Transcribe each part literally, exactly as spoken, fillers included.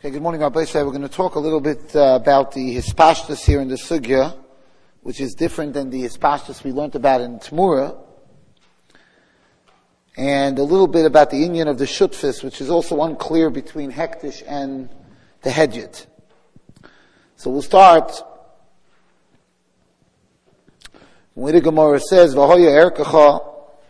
Okay, good morning, Rabbi Shai. We're going to talk a little bit uh, about the hispashtus here in the sugya, which is different than the hispashtus we learned about in Tmura, and a little bit about the inyan of the shutfis, which is also unclear between hektish and the hedjit. So we'll start. When the Gemara says, "V'hoya erkacha,"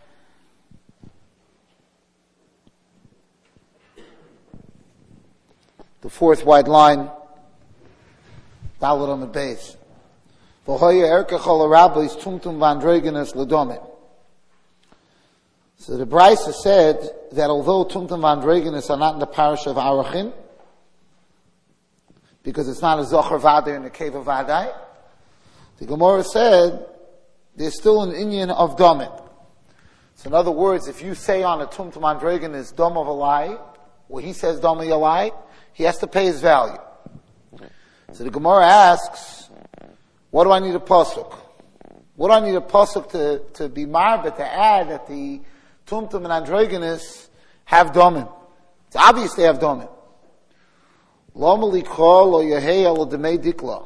the fourth wide line, Dalet on the base. V'hoya erkacha l'rabbis tumtum v'androgenes l'domim. So the Brisa said that although tumtum v'androgenes are not in the parish of Arachin, because it's not a zocher vaday in the cave of vaday, the Gemara said there's still an inyan of domim. So in other words, if you say on a tumtum androgenes dom of a lie, or he says dom of a lie, he has to pay his value. So the Gemara asks, what do I need a pasuk? What do I need a pasuk to, to be marbet, to add that the tumtum and androgenes have domim? It's obvious they have domim. Lo malikha lo yehei al demei dikla.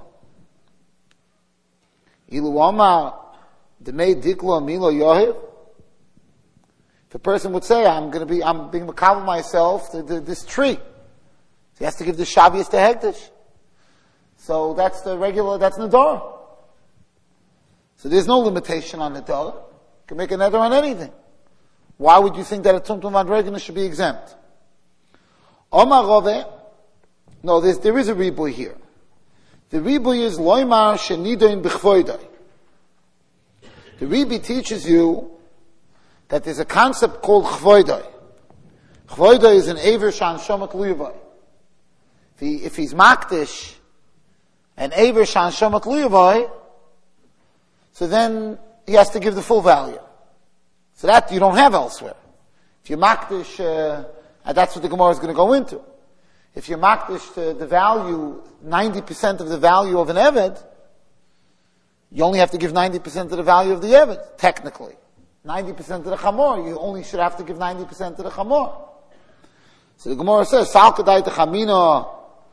Ilu ama demei dikla milo yohiv. If a person would say, I'm going to be, I'm being makabel myself to, to this tree. So he has to give the shavius to hektish. So that's the regular, that's Nadar. So there's no limitation on Nadar. You can make a Nadar on anything. Why would you think that a tumtum androgenes should be exempt? Omar Rove, no, there's, there is a ribuy here. The ribuy is loymar shenidoin b'chvoidai. The ribuy teaches you that there's a concept called chvoidai. Chvoidai is an aver shan shomat luyavai. If, he, if he's makdish and aver shan shomat luyavai, so then he has to give the full value. So that you don't have elsewhere. If you're makdish, uh, and that's what the Gemara is going to go into. If you're makdish to the value, ninety percent of the value of an eved, you only have to give ninety percent of the value of the eved, technically. ninety percent of the chamor, you only should have to give ninety percent of the chamor. So the Gemara says, Sal kadai techamina,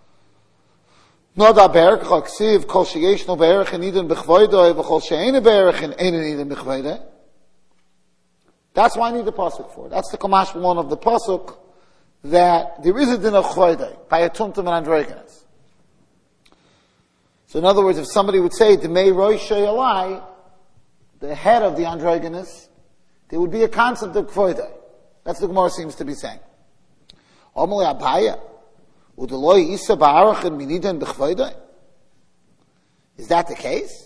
noda be'erech ha'ksiv, kol sheyesh no be'erech eniden b'chvoidoi, v'chol she'ene be'erech enen eniden b'chvoidoi. That's why I need the pasuk for. That's the kamash one of the pasuk, that there is a din of chvoidoi, by a tumtum and androgenes. So in other words, if somebody would say, Demei roish yalai, the head of the androgenes, there would be a concept of kvoidai. That's what the Gemara seems to be saying. Omele abaya, udeloi isa ba'arachin minidan b'chvoidai. Is that the case?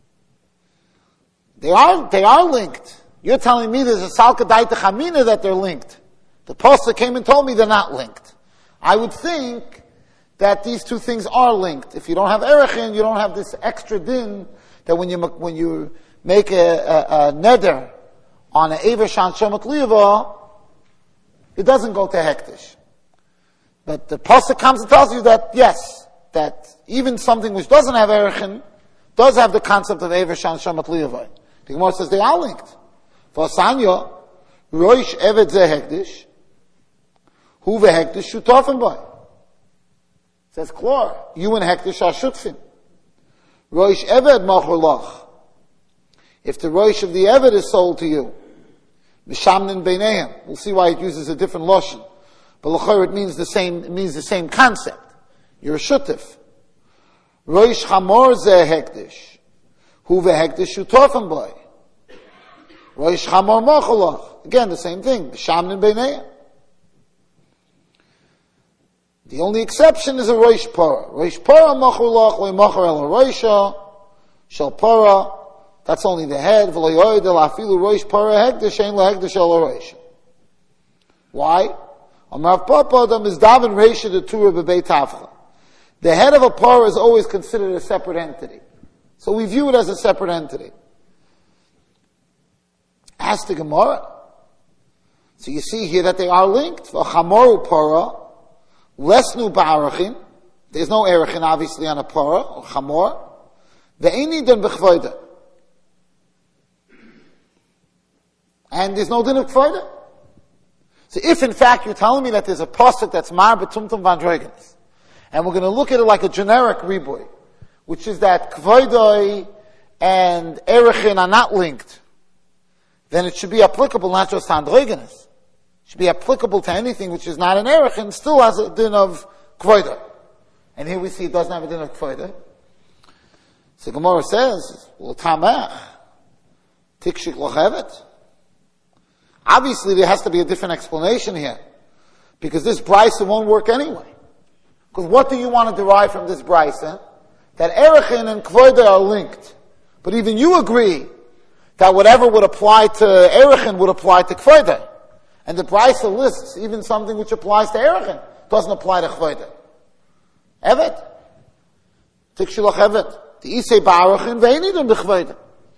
They are, they are linked. You're telling me there's a salkadai techamina that they're linked. The pasuk came and told me they're not linked. I would think that these two things are linked. If you don't have erechin, you don't have this extra din that when you, when you make a, a, a neder on an Ever Shan Shomat Liyava, it doesn't go to hektish. But the pasuk comes and tells you that, yes, that even something which doesn't have erechin does have the concept of Ever Shan Shomat Liyava. The Gemara says they are linked. For Sanya, Roish Eved Ze Hektish, Hu Ve Hektish Shutofim Boy. Says Klor, you and hektish are shutfin. Roish Eved Machor Lach. If the roish of the eved is sold to you, mishamnin beinehem. We'll see why it uses a different lashon, but l'chayr it means the same. It means the same concept. You're a shutif. Roish chamor zeh hektish, hu vehektish shutofim boy. Roish chamor mocholach. Again, the same thing. Mishamnin beinehem. The only exception is a roish para. Roish para mocholach loy mocher el roisha shel para. That's only the head. Why? The head of a parah is always considered a separate entity. So we view it as a separate entity. Ask the Gemara. So you see here that they are linked. There's no erechin obviously on a parah or chamor. And there's no din of kvoida. So if in fact you're telling me that there's a pasuk that's mar betumtum vandrogenes, and we're going to look at it like a generic ribui, which is that kvoidoi and erechin are not linked, then it should be applicable not just to androgenes. It should be applicable to anything which is not an erechin, still has a din of kvoidoi. And here we see it doesn't have a din of kvoidoi. So Gemara says, well, tamach, tikshik lochevet. Obviously there has to be a different explanation here. Because this brisa won't work anyway. Because what do you want to derive from this brisa? That erechin and kvoidoi are linked. But even you agree that whatever would apply to erechin would apply to kvoidoi. And the brisa lists even something which applies to erechin doesn't apply to kvoidoi. Evet. Tikshilach evet. The isei ba'arachin ve'enidun b'kvoidoi.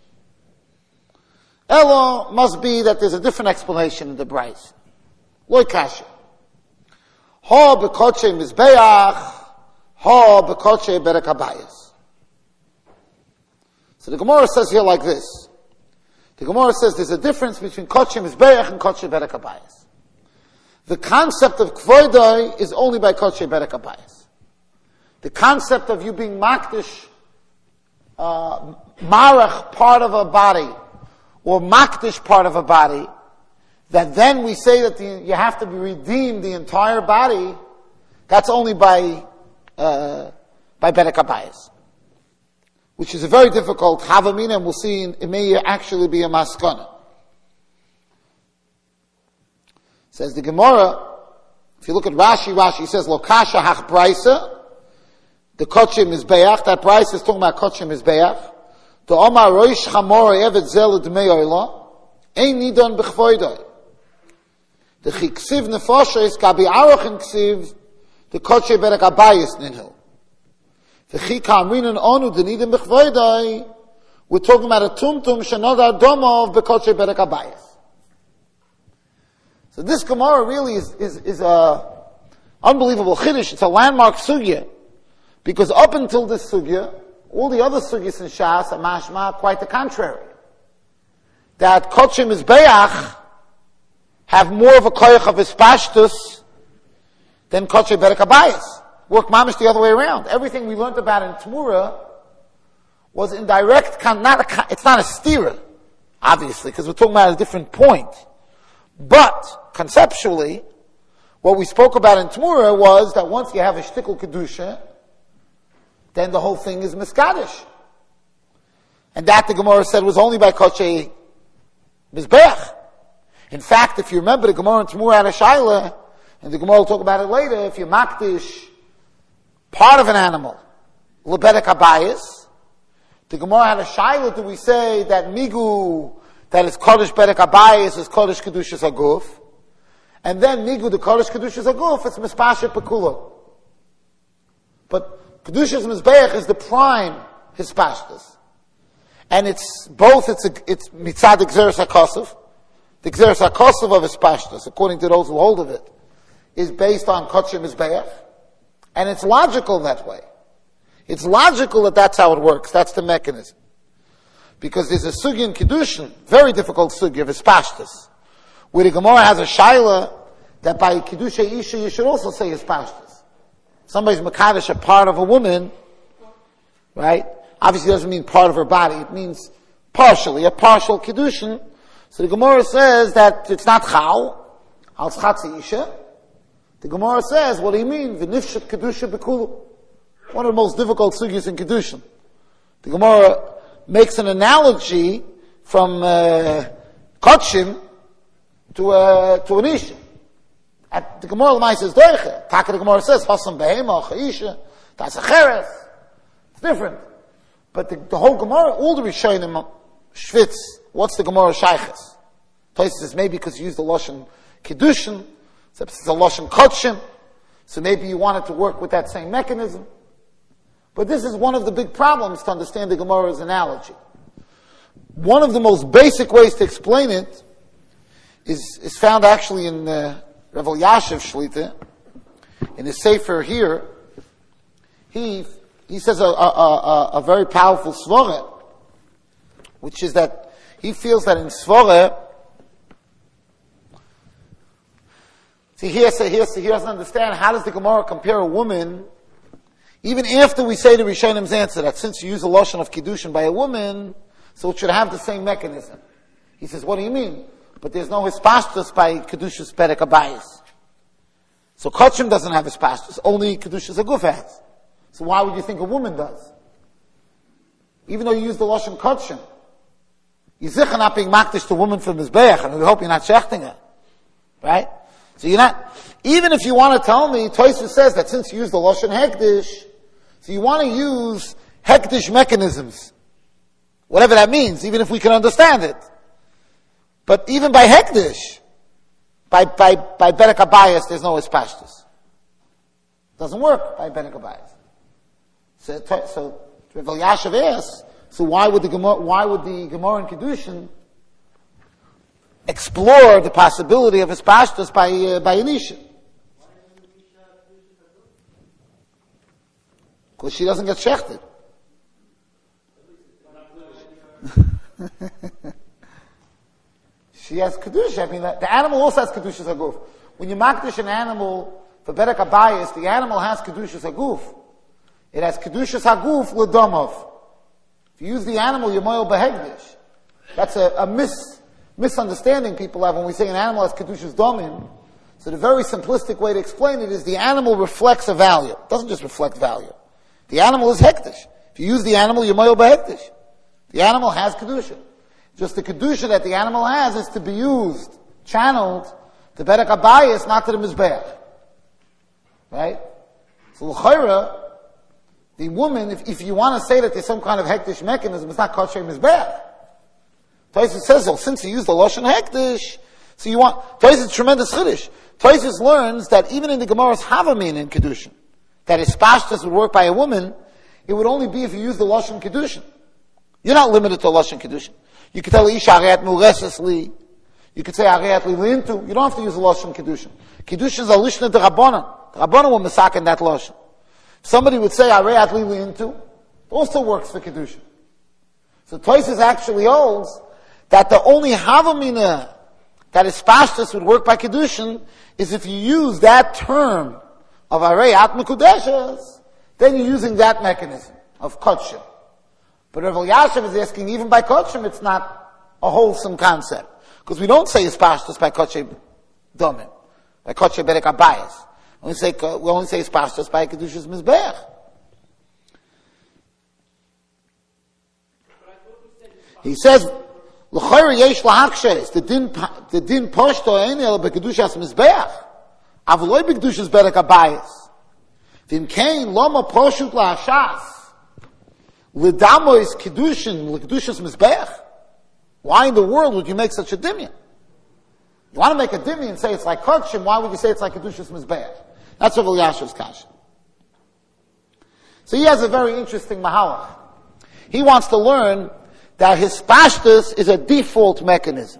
Elo must be that there's a different explanation in the brisa. Loi kasha. Ha b'kodshe mizbeach, ha b'kodshe berek habayis. So the Gemara says here like this. The Gemara says there's a difference between kodshe mizbeach and kodshe berek habayis. The concept of kvoidoi is only by kodshe berek habayis. The concept of you being makdish, uh, marach part of a body, or makdish part of a body, that then we say that the, you have to be redeemed the entire body, that's only by, uh, by berek habayis. Which is a very difficult havamina, and we'll see in, it may actually be a maskana. Says the Gemara, if you look at Rashi, Rashi says, Lo kasha hach brisa, the kodshe mizbeach, that brisa is talking about kodshe mizbeach, the omar roish chamor evet zel d'mei oila, ein nidon b'chvoidoi. The chiksiv nefosha is kabi arachin ksiv, the kodshe berek habayis ninhu. The chikamrinan onu denidim b'chvoidai, we're talking about a tumtum shenod adomov b'kodshe berek habayis. So this Gemara really is, is, is a unbelievable chiddush. It's a landmark sugya. Because up until this sugya, all the other sugyas in Shas are mashma quite the contrary. That kodshe mizbeach have more of a koyach of hispashtus than kodshe berek habayis. Work mamish the other way around. Everything we learned about in Tmura was in direct, not a, it's not a stira, obviously, because we're talking about a different point. But, conceptually, what we spoke about in Tmura was that once you have a shtikul kedusha, then the whole thing is miskadish. And that, the Gemara said, was only by kodshe mizbeach. In fact, if you remember, the Gemara in Tmura had a shaila, and the Gemara will talk about it later, if you makdish part of an animal, leberek habayis, the Gemara had a shaila, do we say that migu, that is kodesh berek habayis, is kodesh kedushas haguf, and then migu, the kodesh kedushas haguf, it's mispashet pekula. But kedushas mizbeach is the prime hispashtus. And it's both, it's, a, it's mitzad gzeres hakosov, the gzeres hakosov of hispashtus, according to those who hold of it, is based on kodshe mizbeach, and it's logical that way. It's logical that that's how it works. That's the mechanism. Because there's a sugya in Kiddushin, very difficult sugya of hispashtus, where the Gemara has a shaila that by Kiddusha Isha you should also say hispashtus. Somebody's makadosh a part of a woman, right? Obviously doesn't mean part of her body. It means partially, a partial Kiddushin. So the Gemara says that it's not chal, al tzchatzi Isha. The Gemara says, what do you mean? V'nifshet kedusha b'kulu. One of the most difficult sugyas in kedushin. The Gemara makes an analogy from uh, kodshim to uh, to an isha. At the Gemara Lamai says doiche. Taka the Gemara says hasam behema cha'isha. That's a cheres. It's different. But the, the whole Gemara, all the Rishonim shvitz. What's the Gemara shayches? Places says maybe because you use the lashon kedushin. So it's a lashon kodshim, so maybe you wanted to work with that same mechanism. But this is one of the big problems to understand the Gemara's analogy. One of the most basic ways to explain it is, is found actually in uh, Rav Elyashiv Shlita, in his Sefer here. He he says a, a, a, a very powerful svara, which is that he feels that in svara, See, he, has to, he, has to, he doesn't understand how does the Gemara compare a woman Even after we say the Rishonim's answer that since you use a lotion of Kiddushin by a woman, so it should have the same mechanism. He says, what do you mean? But there's no hispashtus by Kedushas Perek Abayis. So Kotshim doesn't have hispashtus, only Kedushas Aguf has. So why would you think a woman does? Even though you use the lotion Kotshim, you're sicher not being makdish to a woman from Mizbeach, and we hope you're not shechting her. Right? So you're not, even if you want to tell me, Tosfos says that since you use the Lashon Hekdesh, so you want to use Hekdesh mechanisms. Whatever that means, even if we can understand it. But even by Hekdesh, by, by, by Perek Abayis, there's no Hispashtus. Doesn't work by Perek Abayis. So, so, Rav Elyashiv asks, so why would the Gemara, why would the Gemara in Kiddushin explore the possibility of Hispashtus by, uh, by an Isha? Because she doesn't get shechted. She has Kedusha. I mean, the, the animal also has Kedushas Haguf. When you makdish an animal for Perek Abayis, the animal has Kedushas Haguf. It has Kedushas Haguf l'domov. If you use the animal, you're moil behegdish. That's a, a mis, misunderstanding people have when we say an animal has Kedushas domim. So the very simplistic way to explain it is the animal reflects a value. It doesn't just reflect value. The animal is hektish. If you use the animal, you're moil behegdish. The animal has Kedusha. Just the Kedusha that the animal has is to be used, channeled, to Perek Abayis, not to the Mizbeach. Right? So l'chayra, the woman, if, if you want to say that there's some kind of hektish mechanism, it's not kosher Mizbeach. Tosfos says, well, since you use the Lashon hektish, so you want, Tosfos is tremendous chiddush. Tosfos learns that even in the Gemara's Havamin in Kedushin, that hispashtus would work by a woman, it would only be if you use the Lashon Kedushin. You're not limited to Lashon Kedushin. You could tell Isha Areat Mulesesli. You could say Areat Li Lintu. You don't have to use the Lashon Kedushin. Kedushin is a Lishna de Rabbanan. The Rabbanan will misak in that Lashon. If somebody would say Areat Li Lintu, it also works for Kedushin. So Tosfos actually holds that the only Havamina that is hispashtus would work by Kedushin is if you use that term of Areat Mekudeshes, then you're using that mechanism of Kotshim. But Rav Elyashiv is asking, even by Kotshim, it's not a wholesome concept. Because we don't say hispashtus by Kotshim Domim, by Kotshim Perek Abayis. We only say, we only say hispashtus by Kedushas Mizbeach. He says, L'chayr yesh lahakshes, the din, the din poshto ein el bekedushas Mizbeach, avloi bekedushas Perek Abayis. V'im kein loma poshut lahashas, L'damo is Kiddushin, L'Kedushas Mizbeach. Why in the world would you make such a dimyan? You want to make a dimyan and say it's like Kotshim, why would you say it's like Kedushas Mizbeach? That's Rav Elyashiv's kasha. So he has a very interesting mahalach. He wants to learn that hispashtus is a default mechanism.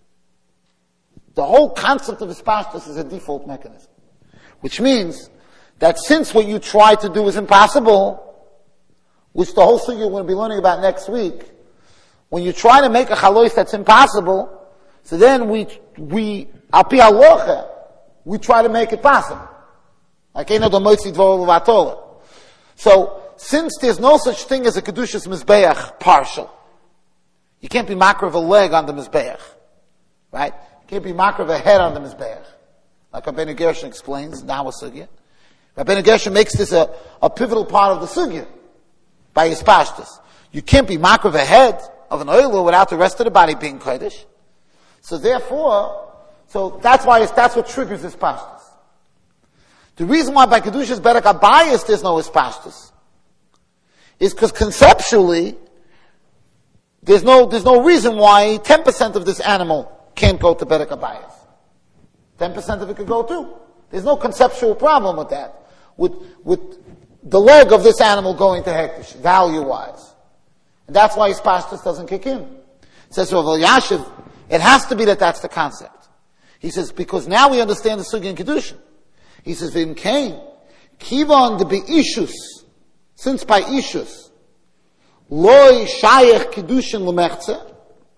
The whole concept of hispashtus is a default mechanism. Which means that since what you try to do is impossible, which the whole thing you're going to be learning about next week, when you try to make a chalois that's impossible, so then we, we, al pi halacha, we try to make it possible. Like, eino domotzi dvor levatolo. So, since there's no such thing as a Kedushas Mizbeach partial, you can't be makar of a leg on the Mizbeach. Right? You can't be makar of a head on the Mizbeach. Like Rabbeinu Gershon explains, now a sugya. Rabbeinu Gershon makes this a, a pivotal part of the sugya. By hispashtus. You can't be makar of a head of an oilu without the rest of the body being kodesh. So therefore, so that's why it's, that's what triggers hispashtus. The reason why by Kedushas Perek Abayis there's no hispashtus is because conceptually there's no there's no reason why ten percent of this animal can't go to Perek Abayis. ten percent of it could go too. There's no conceptual problem with that. With with the leg of this animal going to hektish, value-wise. And that's why hispashtus doesn't kick in. It says Rav Elyashiv, it has to be that that's the concept. He says, because now we understand the sugya in Kedushin. He says, V'im kain, kivon de be'ishus, since by ishus, loy shayech Kedushin l'mechze,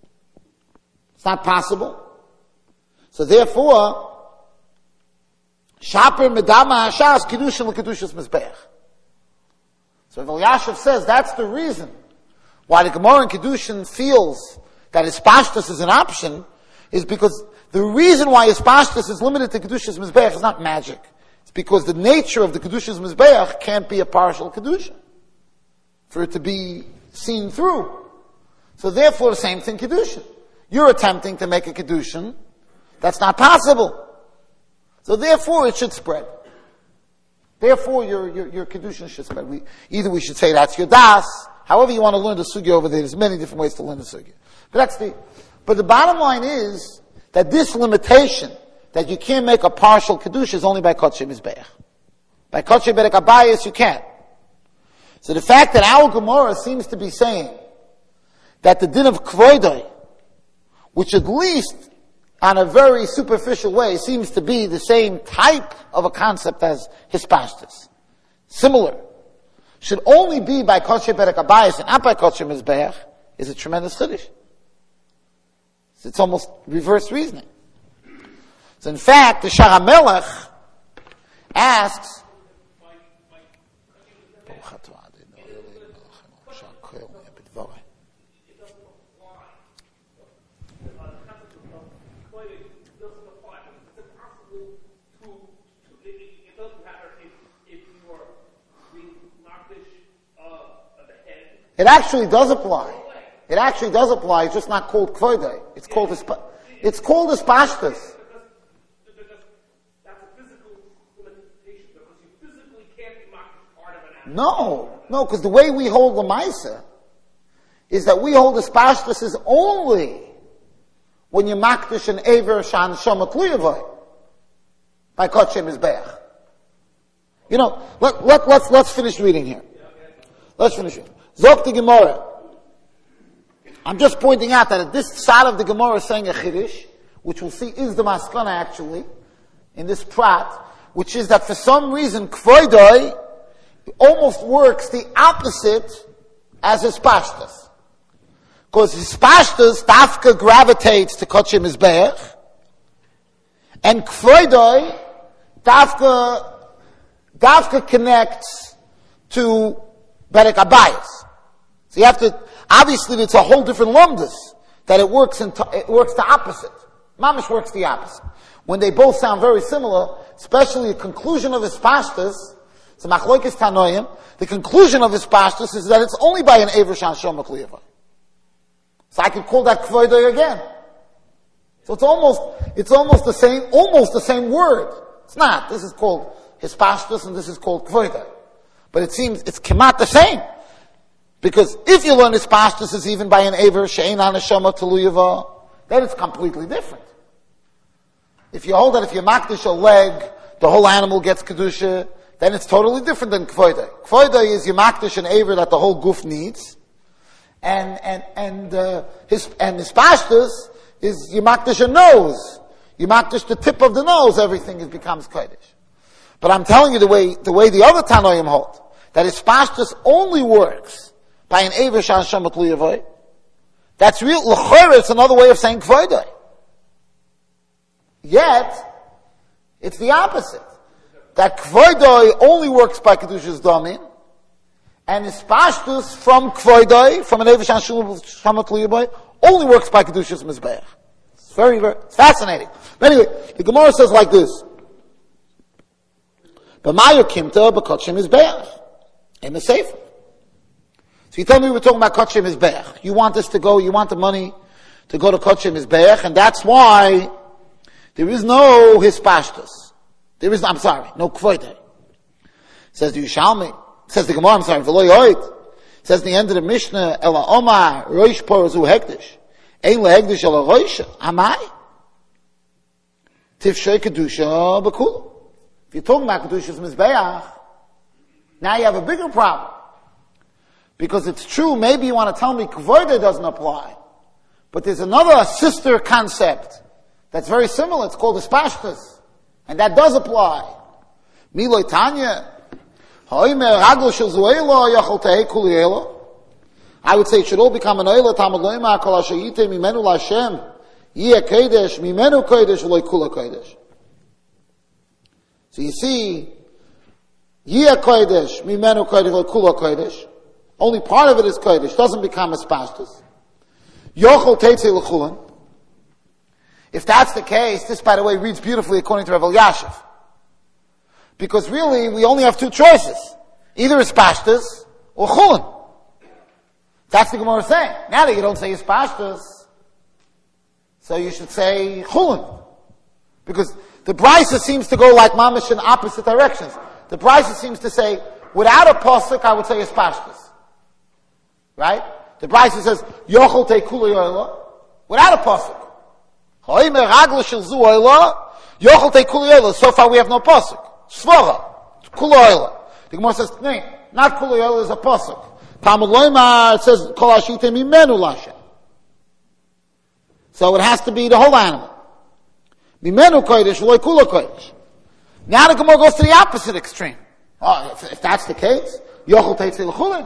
it's not possible. So therefore, shaper medama hashas Kedushin l'Kedushas Mizbeach. So Elyashiv says that's the reason why the Gemara in Kedushin feels that Hispashtus is an option, is because the reason why Hispashtus is limited to Kedusha's Mizbeach is not magic. It's because the nature of the Kedusha's Mizbeach can't be a partial Kedusha for it to be seen through. So therefore the same thing Kedushin. You're attempting to make a Kedushin. That's not possible. So therefore it should spread. Therefore your, your, your Kedushin should spread. We, either we should say that's your das, however you want to learn the Sugya over there, there's many different ways to learn the Sugya. But that's the, but the bottom line is that this limitation, that you can't make a partial Kedusha, is only by Kodesh Mizbeach. By Kodesh Berek Abayis you can't. So the fact that our Gemara seems to be saying that the din of Kvoidoi, which at least on a very superficial way seems to be the same type of a concept as Hispashtus, similar, should only be by Kodesh Berek Abayis and not by Kodesh Mizbeach, is a tremendous chiddush. It's almost reverse reasoning. So in fact, the Shara Melech asks, it actually does apply. It actually does apply. It's just not called Kvoidei. It's called Hispa- It's called Hispashtus. No, no, because the way we hold the Maisa is that we hold Hispashtus is only when you makdish an Ever Shan Shomat Luyavoy by Kodesh Mizbeach. You know, let, let, let's, let's finish reading here. Let's finish reading. Zok the Gemara. I'm just pointing out that at this side of the Gemara is saying a Chiddush, which we'll see is the Maskana actually, in this Prat, which is that for some reason, Kvoidoi almost works the opposite as Hispashtus. Because Hispashtus, Dafka gravitates to Kodesh Mizbeach, and Kvoidoi, Dafka, Dafka connects to Berek Abayis. So you have to, obviously it's a whole different lumdus, that it works in, it works the opposite. Mamish works the opposite. When they both sound very similar, especially the conclusion of Hispashtus, so Machloikis Tanoim, the conclusion of Hispashtus is that it's only by an Ever Shan Shomat Luyavoy. So I could call that Kvoidoi again. So it's almost, it's almost the same, almost the same word. It's not. This is called Hispashtus and this is called Kvoidoi. But it seems, it's kemat the same. Because if you learn Hispashtus is even by an Ever She'ein HaNeshama Teluyava, then it's completely different. If you hold that if you makdish a leg, the whole animal gets Kedusha, then it's totally different than Kvoidei. Kvoidei is you makdish an Ever that the whole goof needs, and, and, and, uh, his, and Hispashtus is you makdish a nose. You makdish the tip of the nose, everything is, becomes Kodesh. But I'm telling you the way, the way the other Tanoim hold, that Hispashtus only works by an Ever Shan Shomat Luyavoy. That's real, l'chorah, it's another way of saying Kvoidei. Yet, it's the opposite. That Kvoidei only works by Kedushas Domin, and Hispashtus from Kvoidei, from an Ever Shan Shomat Luyavoy, only works by Kedushas Mizbeach. It's very, very, it's fascinating. But anyway, the Gemara says like this, B'mayu kimta b'kodesh Mizbeach, in the Sefer. So you tell me we're talking about Kodesh Mizbeach. You want us to go, you want the money to go to Kodesh Mizbeach, and that's why there is no Hispashtus. There is, I'm sorry, no Kvoidei. Says the Yushalmi, says the Gemara, I'm sorry, V'lo yoid. Says the end of the Mishnah, Ela Omar, Roish Porozu Hekdesh. Ein lehekdesh ela Roish, Amai. Tifshei Kedusha B'kula. If you're talking about Kedushas Mizbeach, now you have a bigger problem. Because it's true, maybe you want to tell me Kvoidei doesn't apply. But there's another sister concept that's very similar. It's called Hispashtus. And that does apply. Miloi Tanya. I would say it should all become an oila tamad loima kol asher yite mimenu l'Hashem yeh kodesh mimenu kodesh v'lo kula kodesh. So you see, Yeh kodesh, mimenu kodesh, kula kodesh. Only part of it is kodesh, doesn't become as pashtus. Yochel teitze l'chulin. If that's the case, this, by the way, reads beautifully according to Rav Elyashiv. Because really, we only have two choices. Either it's pashtus or chulin. That's the Gemara saying. Now that you don't say it's pashtus, so you should say chulin. Because the Brisa seems to go like mamish in opposite directions. The Brisa seems to say, without a pasuk, I would say it's pashtus. Right? The Brisa says, yochel te kula yoyla, without a pasuk. Hoimer ragla shel zu yoyla, yochel te kula yoyla. So far we have no pasuk. Svara, kula yoyla. The Gemara says, no, not kula yoyla is a pasuk. Talmud Loimar, it says, kol hashite mimenu lashem. So it has to be the whole animal. Mimenu kodesh, loy kula kodesh. Now the Gemara goes to the opposite extreme. Oh, if, if that's the case, yochel teitze l'chulin.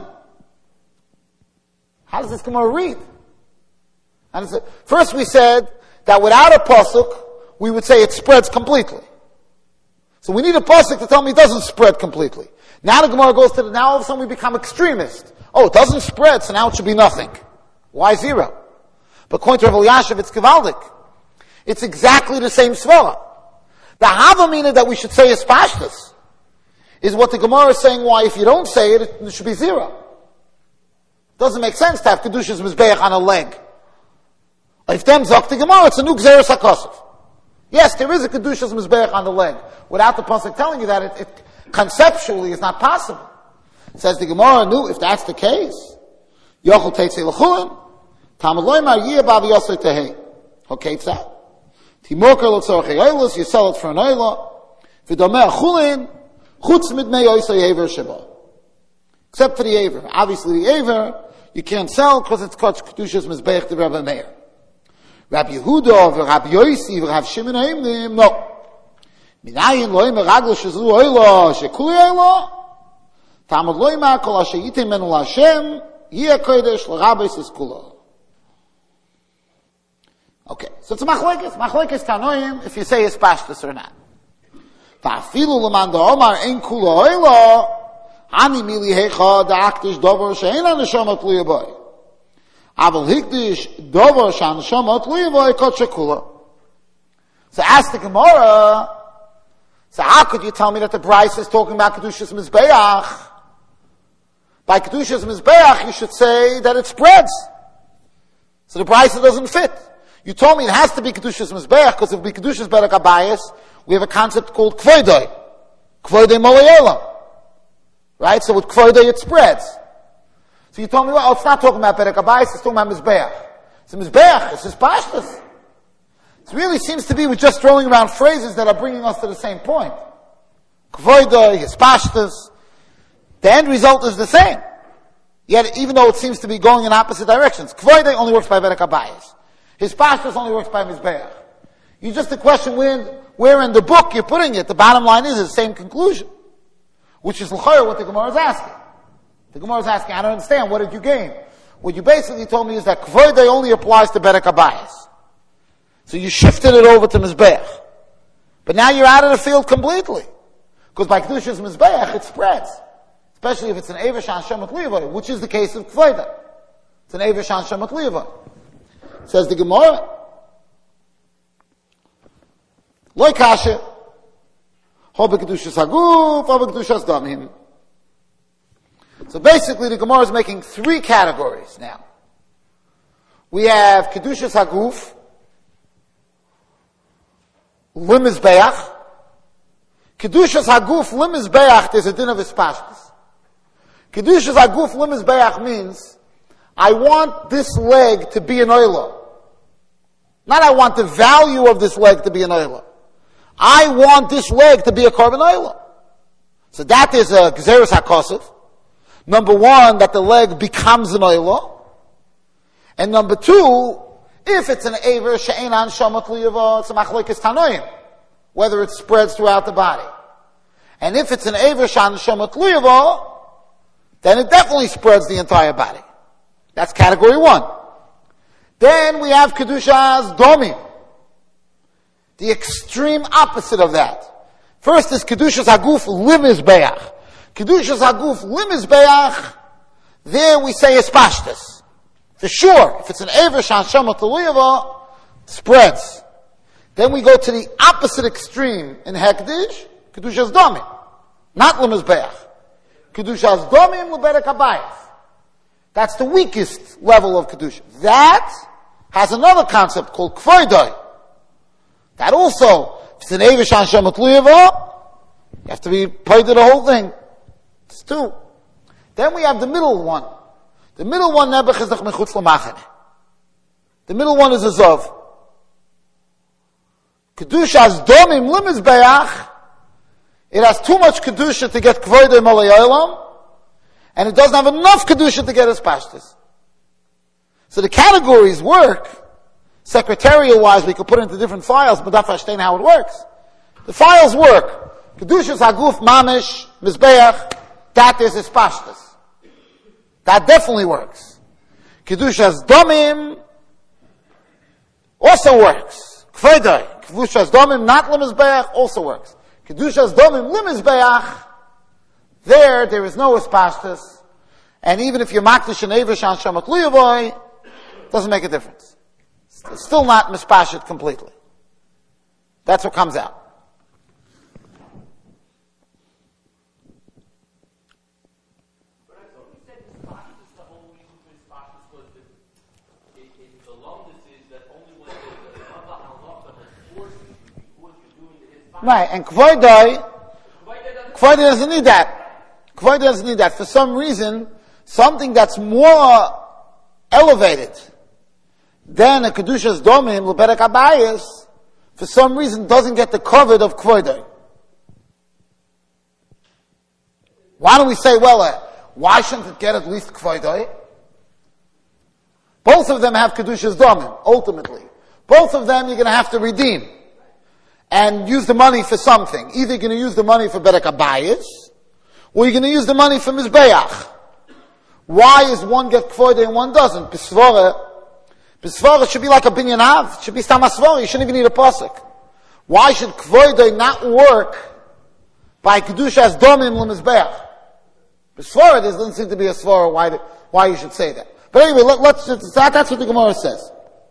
How does this Gemara read? And it's, first we said that without a pasuk, we would say it spreads completely. So we need a pasuk to tell me it doesn't spread completely. Now the Gemara goes to the, now all of a sudden we become extremist. Oh, it doesn't spread, so now it should be nothing. Why zero? But according to Rav Elyashiv, it's Givaldik. It's exactly the same svara. The Havamina that we should say is pashtus is what the Gemara is saying why if you don't say it, it should be zero. Doesn't make sense to have Kedushas Mizbeach on a leg. If them zok the Gemara, it's a new Gzeres HaKosov. Yes, there is a Kedushas Mizbeach on the leg. Without the pasuk telling you that, it, it conceptually is not possible. It says the Gemara knew if that's the case. Yochel teitze l'chulin, Talmud Loimar yeh b'av yosei tehei. Okay, it's that. Timorker l'tzorchei oilus, you sell it for an oila. V'domeh chulin, chutz midmei oisei yever sheba. Except for the Aver. Obviously the Aver, you can't sell because it's called Kedushas Mizbeach to Rabbi Meir. Rabbi Yehuda, Rabbi Yosi, Rabbi Shimon Haimnim, no. Minayin loim meragl shezu oila, shekuli oila, Talmud loimar kol asher yitem menu l'Hashem, yeh kodesh l'rabbeis es kula. Okay, so it's a machlekes, machlekes tanoim, if you say it's pashtus or not. Va'afilu l'man da'omar ein kula oila, Ani mili hecha da'aktish dover she'en ha'neshama tluya boy. Aval hikdish dover she'neshama tluya boy kot shekula. So ask the Gemara, so how could you tell me that the Bryce is talking about Kedushas Mizbeach? By Kedushas Mizbeach, you should say that it spreads. So the Bryce doesn't fit. You told me it has to be Kedushas Mizbeach, because if it be Kedushas Berek Abayis, we have a concept called Kvoidoi. Kvoidoi Molayela. Right? So with Kvoidoi it spreads. So you told me, well, it's not talking about Berek Abayis, it's talking about Mizbeach. So Mizbeach, it's just pashtus. It really seems to be we're just throwing around phrases that are bringing us to the same point. Kvoidoi, his pashtus. The end result is the same. Yet, even though it seems to be going in opposite directions. Kvoidoi only works by Berek Abayis. His pashtus only works by Mizbeach. You just the question where, where in the book you're putting it. The bottom line is the same conclusion. Which is l'chayr what the Gemara is asking. The Gemara is asking, I don't understand, what did you gain? What you basically told me is that Kvoidoi only applies to Berek Abayis. So you shifted it over to Mizbeach. But now you're out of the field completely. Because by Kedushas Mizbeach, it spreads. Especially if it's an Eiver Shan Shemat Liyavai, which is the case of Kvoidoi. It's an Eiver Shan Shemat Liyavai. Says the Gemara, Loi Kasha, Ho B'Kedushas Haguf, Ho B'Kedushas Damim. So basically the Gemara is making three categories now. We have Kedushas Haguf, Limizbeach. Kedushas Haguf, Limizbeach, there's a din of Ispashtus. Kedushas Haguf, Limizbeach means, I want this leg to be an oila. Not I want the value of this leg to be an oila. I want this leg to be a korban oila. So that is a Gzeres HaKosov. Number one, that the leg becomes an oila. And number two, if it's an Eiver she'enan shamat liyava, it's a machlekes tanoim, whether it spreads throughout the body. And if it's an Eiver she'enan shamat liyava, then it definitely spreads the entire body. That's category one. Then we have Kedushas Domim, the extreme opposite of that. First is Kedushas Haguf Limizbeach. Kedushas Haguf Limizbeach, there we say it's pashtus. For sure, if it's an Ever Shanshama Teluyava, spreads. Then we go to the opposite extreme in Hekdish, Kedushas Domim, not Limizbeach. Kedushas Domim Leberek Habayis. That's the weakest level of Kedusha. That has another concept called Kvoidoi. That also, if it's an Ever Shanshama Teluyava, you have to be paid to the whole thing. It's two. Then we have the middle one. The middle one, Nebuch is the Mechutz L'Machane. The middle one is a Zov. Kedushas Domim Limizbeach, it has too much Kedusha to get Kvoidoi Malayalam, and it doesn't have enough Kedusha to get its Pashtus. So the categories work. Secretarial-wise, we could put it into different files, but that's how it works. The files work. Kedushas Haguf Mamish Mizbeach, that is its Pashtus. That definitely works. Kedushas Domim also works. Kvoidoi. Kedushas Domim not Limizbeach also works. Kedushas Domim Limizbeach, there, there is no Pashtus. And even if you're Makdish and Ever Shanshama Teluyava, doesn't make a difference. It's still not mispashed completely. That's what comes out. Right, and Kvoidoi, Kvoidoi doesn't need that. Kvoidoi doesn't need that. For some reason, something that's more elevated than a Kedushas Domim, Leberek Habayis, for some reason doesn't get the covet of Kvoidoi. Why don't we say, well, uh, why shouldn't it get at least Kvoidoi? Both of them have Kedushas Domim, ultimately. Both of them you're going to have to redeem. And use the money for something. Either you're going to use the money for Berek Habayis, or you're going to use the money for Mizbeach. Why is one get Kvoidoi and one doesn't? Bisvara, Bisvara should be like a binyan av. It should be Stamasvara. You shouldn't even need a pasuk. Why should Kvoidoi not work by Kedushas Domim Lemizbeach? Bisvara, there doesn't seem to be a svara why, the, why you should say that. But anyway, let, let's, that, that's what the Gemara says.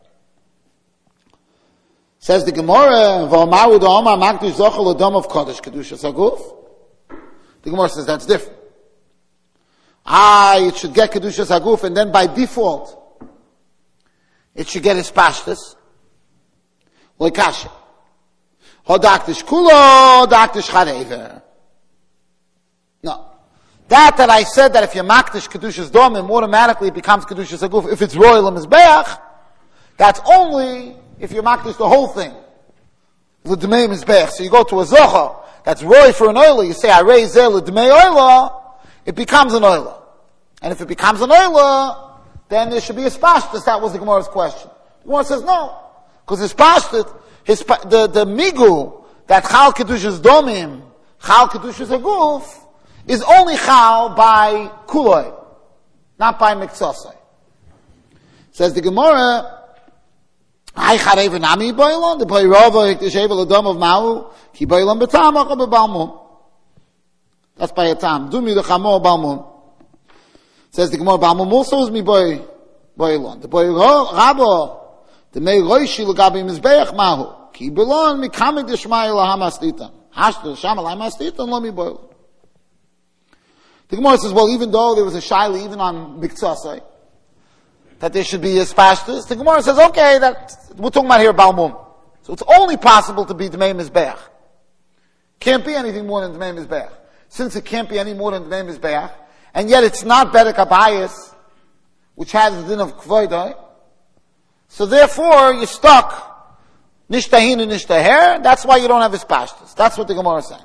Says the Gemara, V'amaru da'oma makdish zochel l'dom of kodesh Kedushas Haguf. The Gemara says that's different. Ah, it should get Kedushas Haguf, and then by default, it should get its pashtus. Loikasha. Hodaktish kulo, daktish charever. No. That that I said that if you makdish Kedushas Domim, automatically it becomes Kedushas Haguf. If it's royal and mizbeach, that's only if you makdish the whole thing. L'dmei mizbeach. So you go to a zocha, that's roy for an oila, you say, I raise there l'dmei oila, it becomes an oila. And if it becomes an oila, then there should be a spashtus. That was the Gemara's question. The Gemara says no. Because his pashtus, his, the, the migu, that chal kedushas domim, chal kedushas haguf, is only chal by kuloi, not by miktsasai. Says the Gemara, I charev nami boilon, the boirova hiktishevel adam of ma'u, ki boilon betamach or bebalmum. That's by a tam. Do me the chamo balmum. Says the Gemara, balmum also is mi boy, boilon. The boy rabo, the mei roishi l'gabi mizbeach ma'u, ki boilon mi kamik deshmai lahamaslitan. Hashtu shama lahamaslitan lo mi boilon. The Gemara says, well, even though there was a shaila even on miktsasai, that there should be a spashtus, the Gemara says, okay, that we're talking about here balmum. So it's only possible to be Dmei Mizbeach. Can't be anything more than Dmei Mizbeach. Since it can't be any more than Dmei Mizbeach, and yet it's not Berek Habayis, which has the din of Kvoidoi, so therefore you're stuck Nishtahin and Nishtaher, that's why you don't have a spashtus. That's what the Gemara is saying.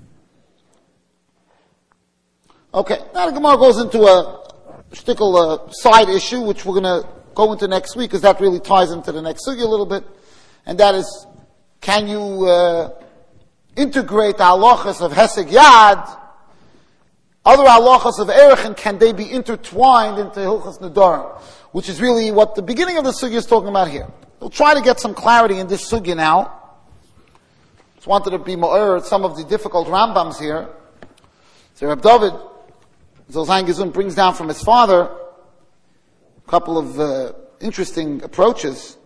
Okay, now the Gemara goes into a shtickle uh, side issue, which we're going to go into next week, because that really ties into the next sugi a little bit, and that is, can you uh, integrate the halachas of Heseg Yad, other halachas of Erech, and can they be intertwined into Hilchas Nedarim, which is really what the beginning of the sugi is talking about here. We'll try to get some clarity in this sugi now. Just wanted to be more some of the difficult Rambams here. So Reb David Zolzain Gezun brings down from his father a couple of uh, interesting approaches.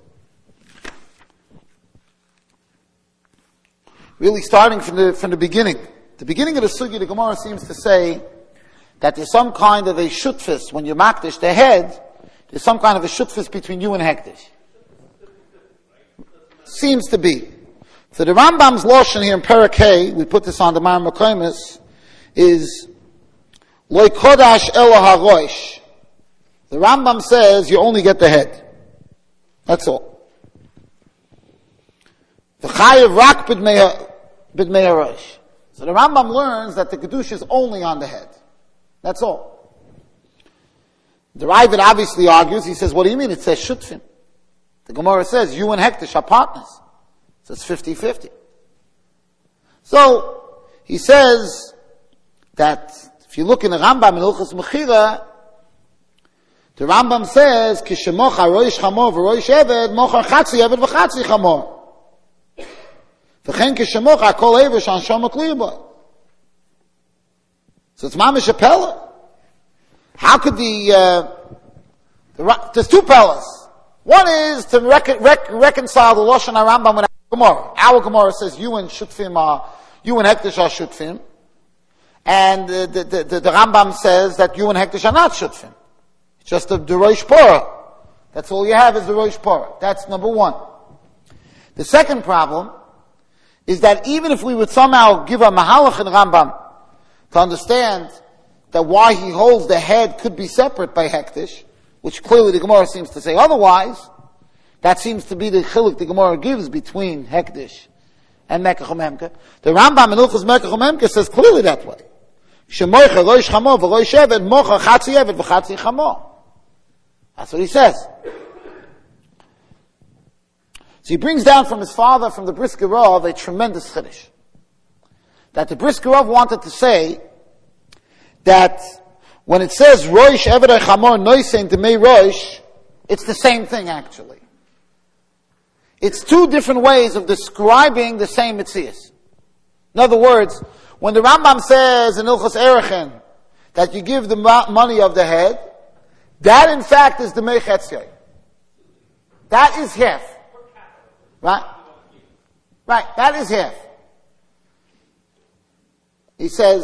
Really starting from the from the beginning. The beginning of the Sugi, the Gemara seems to say that there's some kind of a shutfis, when you makdish the head, there's some kind of a shutfis between you and hektish. Seems to be. So the Rambam's lotion here in Perek Hey, we put this on the Mar Mekoimis, is Loi Kodash Elo HaRosh. The Rambam says you only get the head. That's all. The Chayev Rak B'dmei HaRosh. So the Rambam learns that the Kedusha is only on the head. That's all. The Ravid obviously argues, he says, what do you mean? It says Shutfim. The Gemara says, you and Hektish are partners. So it's fifty-fifty. So, he says that if you look in the Rambam in Ilchos Mechira, the Rambam says, Kishemocha roish chamor v'roish eved, mocha chatzi eved v'chatzi chamor. V'chen kishemocha kol eved shan shomot liba. So it's mamish a pella. How could the, uh, the, there's two pellas. One is to rec- rec- reconcile the Lashon HaRambam with our Gemara. Our Gemara says you and Shutfim are, you and Hektish are Shutfim. And the, the, the, the, the Rambam says that you and Hektish are not Shutfim. It's just the, the Rosh Porah. That's all you have is the Rosh Porah. That's number one. The second problem is that even if we would somehow give a Mahalach in Rambam to understand that why he holds the head could be separate by Hektish, which clearly the Gemara seems to say otherwise, that seems to be the chiluk the Gemara gives between Hektish and Mekach Umemke. The Rambam in Ilchos Mekach Umemke says clearly that way. Shemoicha roish chamor v'roish eved mocha chatzi eved v'chatzi chamor. That's what he says. So he brings down from his father, from the Brisker Rav, a tremendous chiddush. That the Brisker Rav wanted to say that when it says roish eved chamor noisein demei roish, it's the same thing actually. It's two different ways of describing the same mitzias. In other words, when the Rambam says in Ilchos Erechen that you give the money of the head, that in fact is the Meichetzei. That is half. Right? Right, that is half. He says,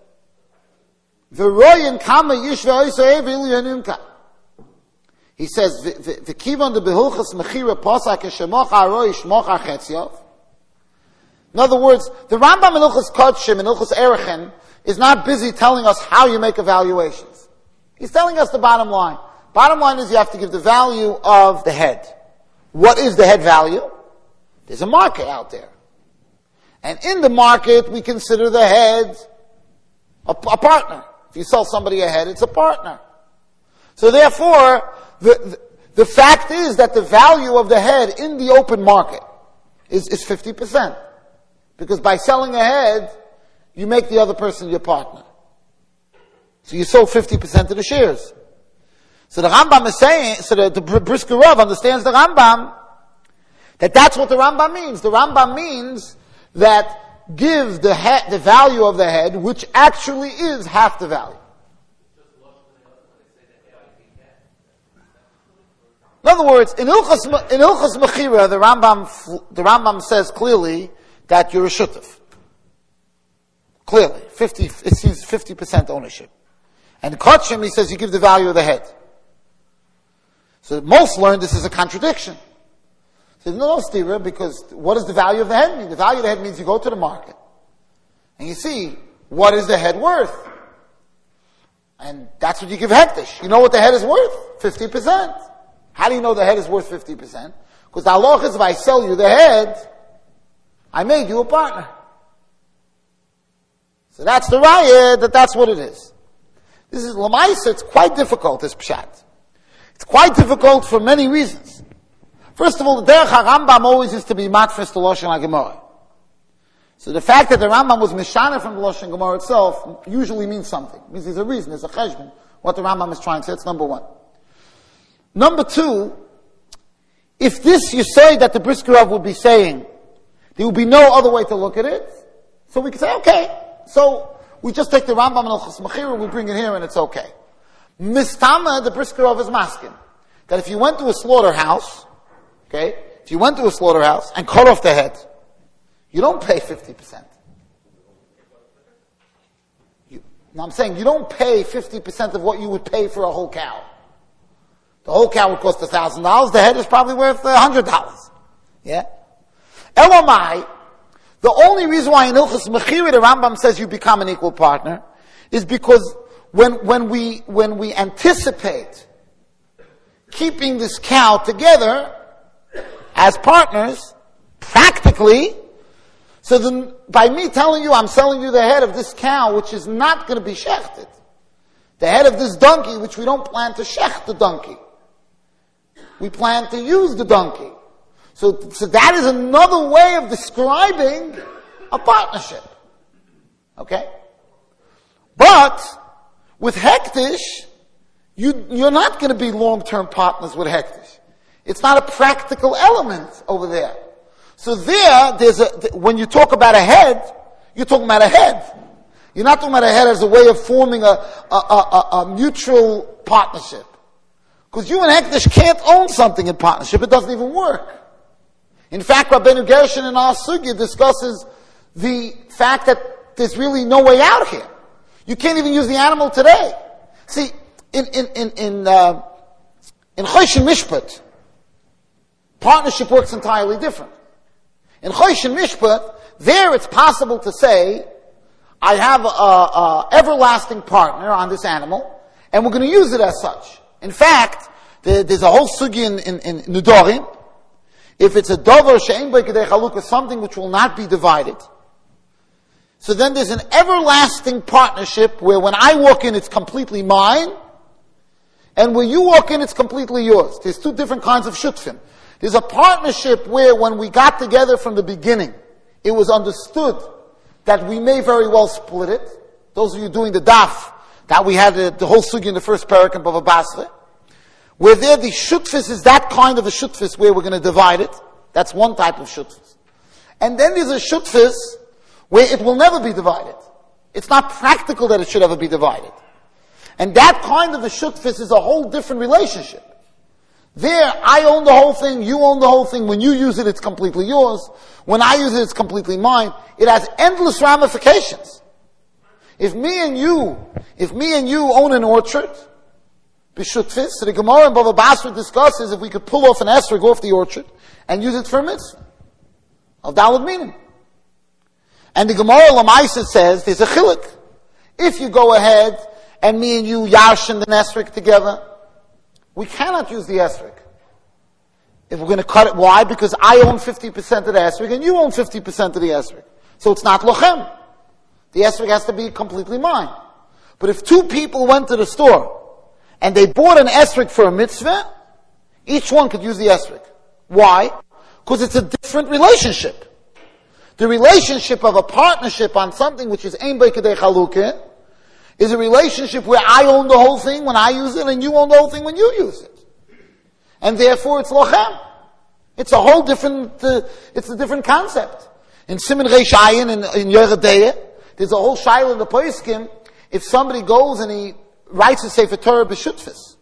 V'royin kama yishva oisei v'ilyanimka. He says, V'kivon de behulchas mechira posak eshemocha aroish mocha chetziyov. In other words, the Rambam in Ilchos Kodshim and Ilchos Erechen is not busy telling us how you make evaluations. He's telling us the bottom line. Bottom line is you have to give the value of the head. What is the head value? There's a market out there. And in the market, we consider the head a, a partner. If you sell somebody a head, it's a partner. So therefore, the, the, the fact is that the value of the head in the open market is, is fifty percent. Because by selling a head, you make the other person your partner. So you sold fifty percent of the shares. So the Rambam is saying, so the, the Brisker Rav understands the Rambam, that that's what the Rambam means. The Rambam means that give the head, the value of the head, which actually is half the value. In other words, in Ilchos, in Ilchos Mechira, the Rambam, the Rambam says clearly that you're a shutuf. Clearly. fifty, it seems fifty percent ownership. And in Kodshim, he says you give the value of the head. So most learn this is a contradiction. So no, no, Stira, because what does the value of the head mean? The value of the head means you go to the market and you see what is the head worth. And that's what you give hektish. You know what the head is worth? fifty percent. How do you know the head is worth fifty percent? Because the halach is if I sell you the head, I made you a partner. So that's the raya, that that's what it is. This is Lamaisa, it's quite difficult, this pshat. It's quite difficult for many reasons. First of all, the Derech HaRambam always is to be matfis to Lashon HaGemara. So the fact that the Rambam was mishana from the Lashon HaGemara itself usually means something. It means there's a reason, there's a cheshbon, what the Rambam is trying to say. That's number one. Number two, if this you say that the Brisker Rav would be saying, there would be no other way to look at it, so we could say, okay, so we just take the Rambam and Hilchos Mechira, we bring it here and it's okay. Mistama, the Brisker Rov is masking, that if you went to a slaughterhouse, okay, if you went to a slaughterhouse and cut off the head, you don't pay fifty percent. You, now I'm saying you don't pay fifty percent of what you would pay for a whole cow. The whole cow would cost one thousand dollars, the head is probably worth one hundred dollars. Yeah? Elamai, the only reason why in Hilchos Mechira the Rambam says you become an equal partner is because when, when we, when we anticipate keeping this cow together as partners, practically, so then by me telling you I'm selling you the head of this cow, which is not going to be shechted, the head of this donkey, which we don't plan to shecht the donkey, we plan to use the donkey. So, so that is another way of describing a partnership. Okay? But, with Hektish, you, you're not going to be long-term partners with Hektish. It's not a practical element over there. So there, there's a, when you talk about a head, you're talking about a head. You're not talking about a head as a way of forming a, a, a, a mutual partnership. Because you and Hektish can't own something in partnership, it doesn't even work. In fact, Rabbeinu Gershon in our sugya discusses the fact that there's really no way out here. You can't even use the animal today. See, in, in, in, in, uh, in Chosh and Mishpat, partnership works entirely different. In Chosh and Mishpat, there it's possible to say, I have a, a everlasting partner on this animal, and we're going to use it as such. In fact, there, there's a whole sugi in, in, in Nedarim. If it's a dover she'ein bo kedei chalukah, something which will not be divided, so then there's an everlasting partnership where when I walk in, it's completely mine, and when you walk in, it's completely yours. There's two different kinds of shutfim. There's a partnership where when we got together from the beginning, it was understood that we may very well split it. Those of you doing the daf, that we had the, the whole sugi in the first parak in Bava Basra, where there the shutfis is that kind of a shutfis where we're going to divide it. That's one type of shutfis. And then there's a shutfis where it will never be divided. It's not practical that it should ever be divided. And that kind of a shutfis is a whole different relationship. There, I own the whole thing, you own the whole thing. When you use it, it's completely yours. When I use it, it's completely mine. It has endless ramifications. If me and you, if me and you own an orchard, b'shutfis, so the Gemara and Bava Basra discusses if we could pull off an esrog off the orchard and use it for a mitzvah. Of daled minim. And the Gemara Lamaisa says there's a chilik. If you go ahead and me and you yarshin the esrog together, we cannot use the esrog. If we're going to cut it, why? Because I own fifty percent of the esrog and you own fifty percent of the esrog. So it's not lochem. The esrog has to be completely mine. But if two people went to the store and they bought an esrog for a mitzvah, each one could use the esrog. Why? Because it's a different relationship. The relationship of a partnership on something which is ein bo kedei chalukah is a relationship where I own the whole thing when I use it and you own the whole thing when you use it. And therefore it's lochem. It's a whole different, uh, it's a different concept. In Siman Reish Ayin, in, in Yoreh De'ah, there's a whole shaila in the poskim, if somebody goes and he writes a Sefer Torah b'shutfis,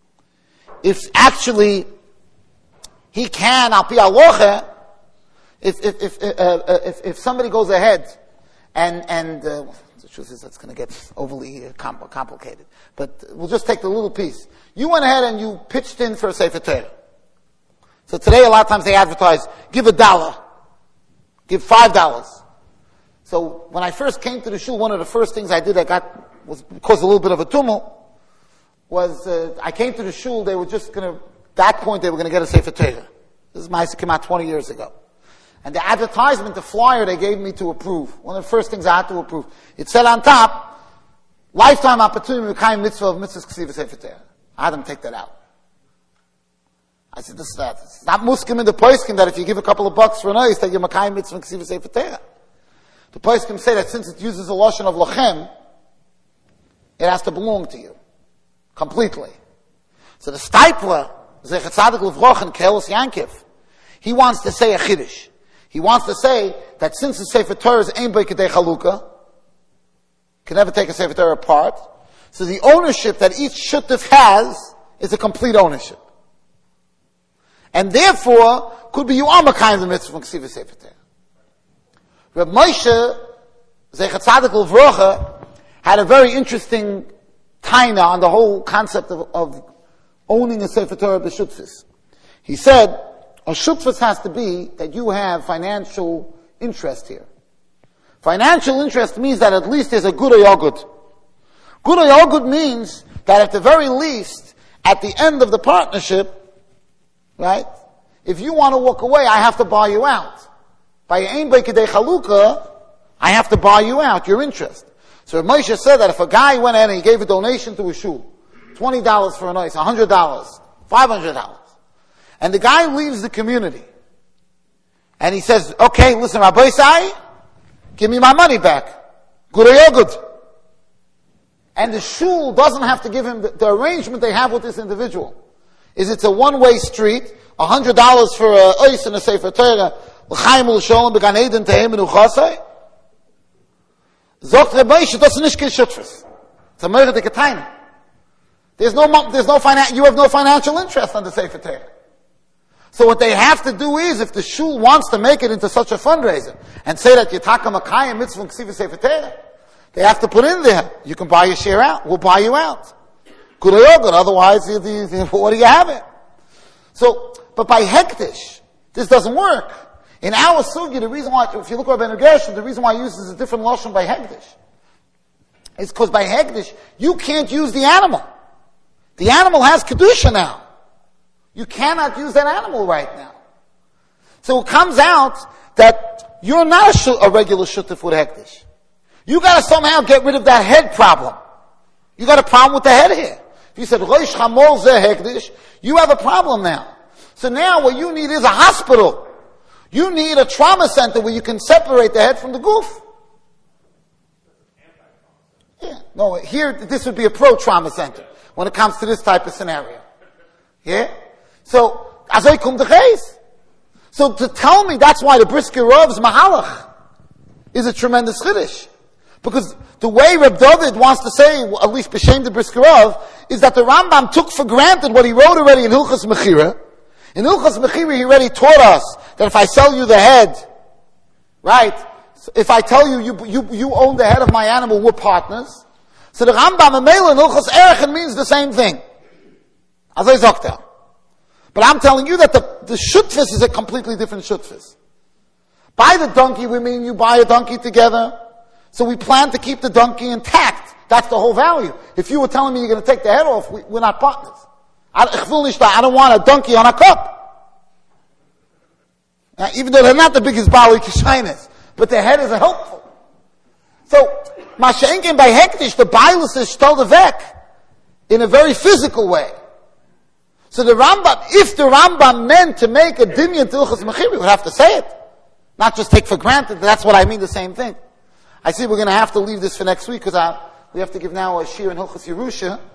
if actually he can, al pi halacha, if, if, if, uh, uh, if, if somebody goes ahead and, and, uh, the truth is that's going to get overly uh, compl- complicated, but we'll just take the little piece. You went ahead and you pitched in for a Sefer Torah. So today a lot of times they advertise, give a dollar, give five dollars. So when I first came to the shul, one of the first things I did that got, was caused a little bit of a tumult, was, uh, I came to the shul, they were just gonna, at that point they were gonna get a Sefer Torah. This is my, came out twenty years ago. And the advertisement, the flyer they gave me to approve, one of the first things I had to approve, it said on top, lifetime opportunity to Mekayim mitzvah of mitzvahs ksiva Sefer Torah. I had them take that out. I said, this is that. It's not muskim in the poskim that if you give a couple of bucks for an ois, that you're Mekayim mitzvah ksiva Sefer Torah. The poskim say that since it uses a lashon of lochem, it has to belong to you. Completely. So the Steipler, Zechat Tzadik L'Vroch in Kehelos Yankiv, he wants to say a chiddush. He wants to say that since the Sefer Torah is ein bo kedei chalukah, can never take a Sefer Torah apart. So the ownership that each shutuf has is a complete ownership. And therefore, could be you are Makayim the mitzvah from Ksiva Sefer Torah. Reb Moshe, Zeichat Tzadik L'Vrocha, had a very interesting taina on the whole concept of, of owning a Sefer Torah b'shutfis. He said, a shutfis has to be that you have financial interest here. Financial interest means that at least there's a good or yogud. Good or yogud means that at the very least, at the end of the partnership, right, if you want to walk away, I have to buy you out. By ein beikidei chalukah, I have to buy you out, your interest. So Moshe said that if a guy went in and he gave a donation to a shul, twenty dollars for a nice, one hundred dollars, five hundred dollars, and the guy leaves the community, and he says, okay, listen, Rabbi Sai, give me my money back. Good or yogud. And the shul doesn't have to give him the, the arrangement they have with this individual. Is it's a one-way street, one hundred dollars for a ois and a sefer Torah, l'chaim l'sholem b'gan eden tehem and uchasai. Zogt Reb Moshe, das ist nicht kein Schutfes. It's a murder de ketayna. There's no, there's no finan, you have no financial interest on the sefer Torah. So what they have to do is, if the shul wants to make it into such a fundraiser, and say that Yitaka Makayim mitzvah Ksiva Sefer Torah, they have to put in there, you can buy your share out, we'll buy you out. Good or good, otherwise, you, you, you, what do you have it? So, but by hektish, this doesn't work. In our sugi, the reason why, if you look at Ben Gershon, the reason why he uses a different lashon by hektish, is because by hektish, you can't use the animal. The animal has kedusha now. You cannot use that animal right now. So it comes out that you're not a, sh- a regular shutuf with hektish. You gotta somehow get rid of that head problem. You got a problem with the head here. If you said, Rosh Chamol Zeh Hektish, you have a problem now. So now what you need is a hospital. You need a trauma center where you can separate the head from the goof. Yeah. No, here, this would be a pro-trauma center when it comes to this type of scenario. Yeah? So, Azoi kum decheis. So to tell me that's why the Brisker Rav's Mahalach is a tremendous chiddush. Because the way Reb David wants to say, at least B'Shem the Brisker Rav, is that the Rambam took for granted what he wrote already in Hilchas Mechira. In Hilchas Mechira he already taught us that if I sell you the head, right, if I tell you you, you, you own the head of my animal, we're partners. So the Rambam and Mela in Hilchas Erechen means the same thing. As I Zokta. But I'm telling you that the, the shutfis is a completely different shutfis. Buy the donkey, we mean you buy a donkey together. So we plan to keep the donkey intact. That's the whole value. If you were telling me you're going to take the head off, we, we're not partners. I, I don't want a donkey on a cup. Now, even though they're not the biggest Bali Kishainas, but their head is helpful. So, Mashenkin by Hektish, the Bailus is the vek in a very physical way. So the Rambam, if the Rambam meant to make a dimyan tilchas mechir, we would have to say it. Not just take for granted, that's what I mean, the same thing. I see we're going to have to leave this for next week because we have to give now a shir in Hilchas Yerusha.